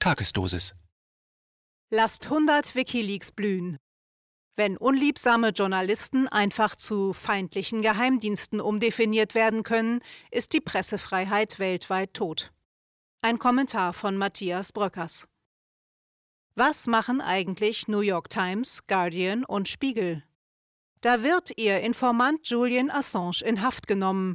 Tagesdosis. Lasst 100 Wikileaks blühen. Wenn unliebsame Journalisten einfach zu feindlichen Geheimdiensten umdefiniert werden können, ist die Pressefreiheit weltweit tot. Ein Kommentar von Matthias Bröckers. Was machen eigentlich New York Times, Guardian und Spiegel? Da wird ihr Informant Julian Assange in Haft genommen.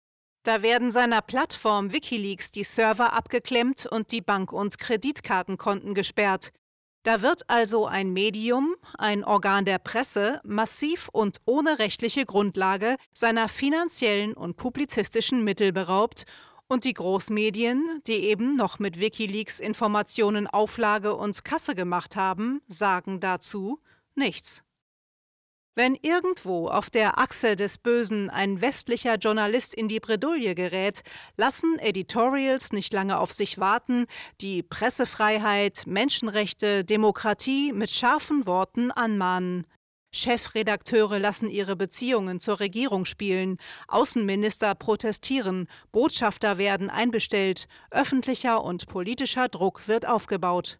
Da werden seiner Plattform Wikileaks die Server abgeklemmt und die Bank- und Kreditkartenkonten gesperrt. Da wird also ein Medium, ein Organ der Presse, massiv und ohne rechtliche Grundlage seiner finanziellen und publizistischen Mittel beraubt und die Großmedien, die eben noch mit Wikileaks Informationen Auflage und Kasse gemacht haben, sagen dazu nichts. Wenn irgendwo auf der Achse des Bösen ein westlicher Journalist in die Bredouille gerät, lassen Editorials nicht lange auf sich warten, die Pressefreiheit, Menschenrechte, Demokratie mit scharfen Worten anmahnen. Chefredakteure lassen ihre Beziehungen zur Regierung spielen, Außenminister protestieren, Botschafter werden einbestellt, öffentlicher und politischer Druck wird aufgebaut.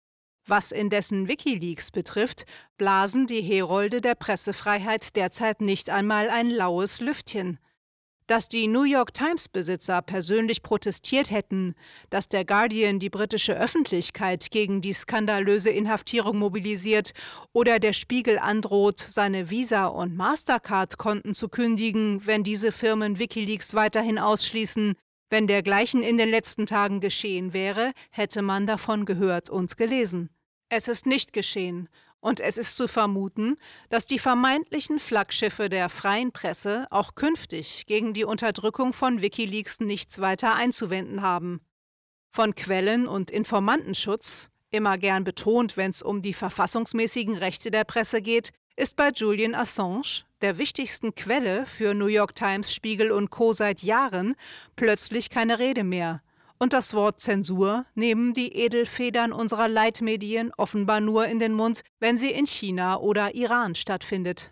Was indessen Wikileaks betrifft, blasen die Herolde der Pressefreiheit derzeit nicht einmal ein laues Lüftchen. Dass die New York Times-Besitzer persönlich protestiert hätten, dass der Guardian die britische Öffentlichkeit gegen die skandalöse Inhaftierung mobilisiert oder der Spiegel androht, seine Visa- und Mastercard-Konten zu kündigen, wenn diese Firmen Wikileaks weiterhin ausschließen. Wenn dergleichen in den letzten Tagen geschehen wäre, hätte man davon gehört und gelesen. Es ist nicht geschehen, und es ist zu vermuten, dass die vermeintlichen Flaggschiffe der freien Presse auch künftig gegen die Unterdrückung von Wikileaks nichts weiter einzuwenden haben. Von Quellen- und Informantenschutz, immer gern betont, wenn es um die verfassungsmäßigen Rechte der Presse geht, ist bei Julian Assange, der wichtigsten Quelle für New York Times, Spiegel und Co. seit Jahren, plötzlich keine Rede mehr. Und das Wort Zensur nehmen die Edelfedern unserer Leitmedien offenbar nur in den Mund, wenn sie in China oder Iran stattfindet.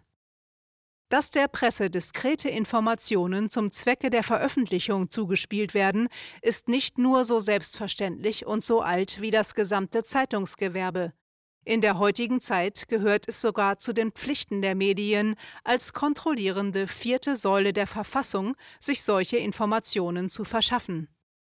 Dass der Presse diskrete Informationen zum Zwecke der Veröffentlichung zugespielt werden, ist nicht nur so selbstverständlich und so alt wie das gesamte Zeitungsgewerbe. In der heutigen Zeit gehört es sogar zu den Pflichten der Medien, als kontrollierende vierte Säule der Verfassung sich solche Informationen zu verschaffen.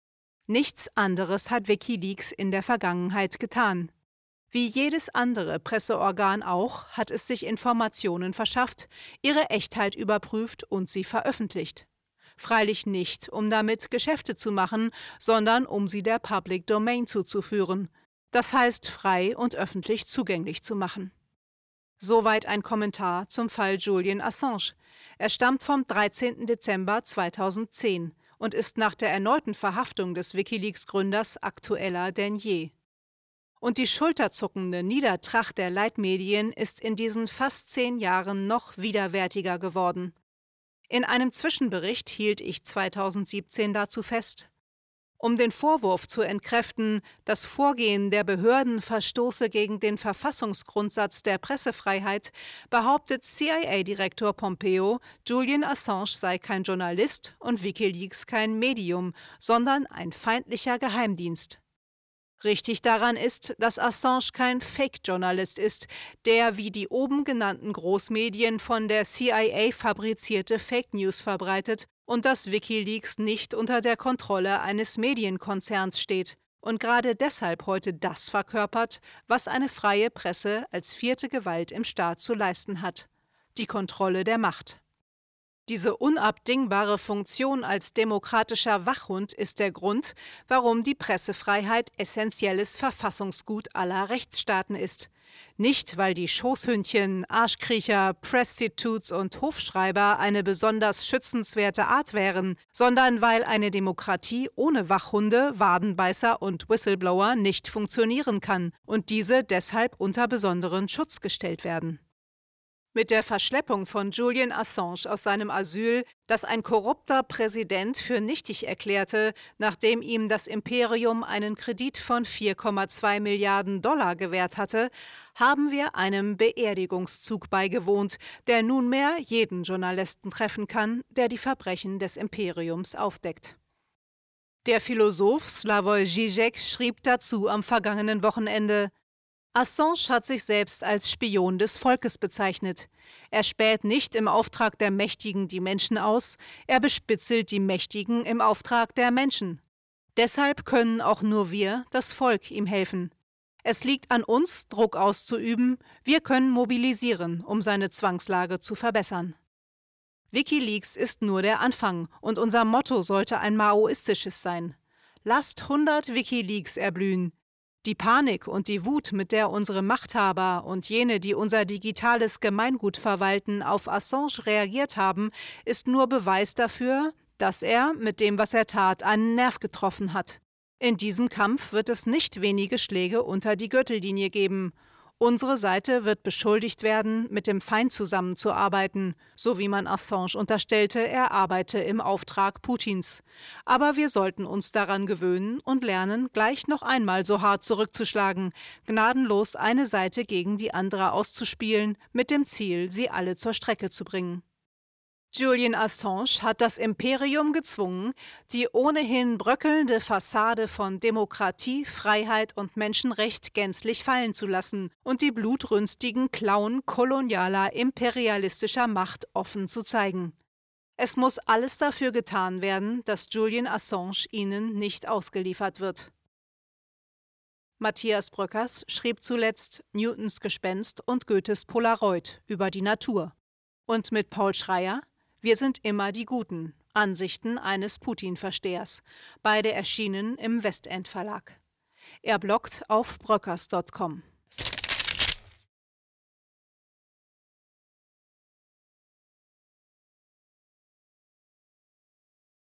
Nichts anderes hat Wikileaks in der Vergangenheit getan. Wie jedes andere Presseorgan auch, hat es sich Informationen verschafft, ihre Echtheit überprüft und sie veröffentlicht. Freilich nicht, um damit Geschäfte zu machen, sondern um sie der Public Domain zuzuführen. Das heißt, frei und öffentlich zugänglich zu machen. Soweit ein Kommentar zum Fall Julian Assange. Er stammt vom 13. Dezember 2010 und ist nach der erneuten Verhaftung des Wikileaks-Gründers aktueller denn je. Und die schulterzuckende Niedertracht der Leitmedien ist in diesen fast 10 Jahren noch widerwärtiger geworden. In einem Zwischenbericht hielt ich 2017 dazu fest: Um den Vorwurf zu entkräften, das Vorgehen der Behörden verstoße gegen den Verfassungsgrundsatz der Pressefreiheit, behauptet CIA-Direktor Pompeo, Julian Assange sei kein Journalist und Wikileaks kein Medium, sondern ein feindlicher Geheimdienst. Richtig daran ist, dass Assange kein Fake-Journalist ist, der wie die oben genannten Großmedien von der CIA fabrizierte Fake News verbreitet und dass Wikileaks nicht unter der Kontrolle eines Medienkonzerns steht und gerade deshalb heute das verkörpert, was eine freie Presse als vierte Gewalt im Staat zu leisten hat: die Kontrolle der Macht. Diese unabdingbare Funktion als demokratischer Wachhund ist der Grund, warum die Pressefreiheit essentielles Verfassungsgut aller Rechtsstaaten ist. Nicht, weil die Schoßhündchen, Arschkriecher, Prostitutes und Hofschreiber eine besonders schützenswerte Art wären, sondern weil eine Demokratie ohne Wachhunde, Wadenbeißer und Whistleblower nicht funktionieren kann und diese deshalb unter besonderen Schutz gestellt werden. Mit der Verschleppung von Julian Assange aus seinem Asyl, das ein korrupter Präsident für nichtig erklärte, nachdem ihm das Imperium einen Kredit von 4,2 Milliarden Dollar gewährt hatte, haben wir einem Beerdigungszug beigewohnt, der nunmehr jeden Journalisten treffen kann, der die Verbrechen des Imperiums aufdeckt. Der Philosoph Slavoj Žižek schrieb dazu am vergangenen Wochenende: Assange hat sich selbst als Spion des Volkes bezeichnet. Er späht nicht im Auftrag der Mächtigen die Menschen aus, er bespitzelt die Mächtigen im Auftrag der Menschen. Deshalb können auch nur wir, das Volk, ihm helfen. Es liegt an uns, Druck auszuüben, wir können mobilisieren, um seine Zwangslage zu verbessern. WikiLeaks ist nur der Anfang und unser Motto sollte ein maoistisches sein. Lasst 100 WikiLeaks erblühen. Die Panik und die Wut, mit der unsere Machthaber und jene, die unser digitales Gemeingut verwalten, auf Assange reagiert haben, ist nur Beweis dafür, dass er mit dem, was er tat, einen Nerv getroffen hat. In diesem Kampf wird es nicht wenige Schläge unter die Gürtellinie geben. Unsere Seite wird beschuldigt werden, mit dem Feind zusammenzuarbeiten, so wie man Assange unterstellte, er arbeite im Auftrag Putins. Aber wir sollten uns daran gewöhnen und lernen, gleich noch einmal so hart zurückzuschlagen, gnadenlos eine Seite gegen die andere auszuspielen, mit dem Ziel, sie alle zur Strecke zu bringen. Julian Assange hat das Imperium gezwungen, die ohnehin bröckelnde Fassade von Demokratie, Freiheit und Menschenrecht gänzlich fallen zu lassen und die blutrünstigen Klauen kolonialer, imperialistischer Macht offen zu zeigen. Es muss alles dafür getan werden, dass Julian Assange ihnen nicht ausgeliefert wird. Matthias Bröckers schrieb zuletzt Newtons Gespenst und Goethes Polaroid über die Natur. Und mit Paul Schreyer: Wir sind immer die Guten. Ansichten eines Putin-Verstehers. Beide erschienen im Westend Verlag. Er bloggt auf bröckers.com.